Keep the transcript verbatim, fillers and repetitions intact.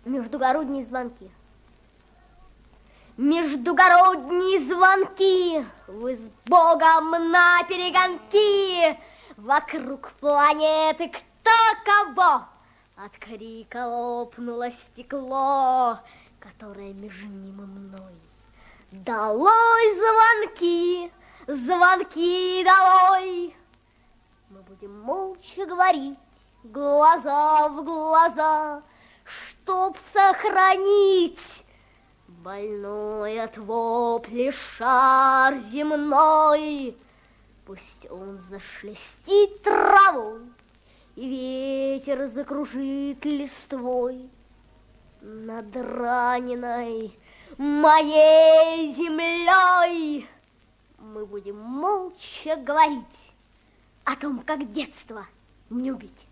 Междугородние звонки. Междугородние звонки, вы с Богом на перегонки. Вокруг планеты кто кого. От крика лопнуло стекло, которое между ним и мной. Долой звонки, звонки долой. Мы будем молча говорить, глаза в глаза, чтоб сохранить больной от вопли шар земной. Пусть он зашелестит травой, и ветер закружит листвой над раненой моей землей. Мы будем молча говорить о том, как детство не убить.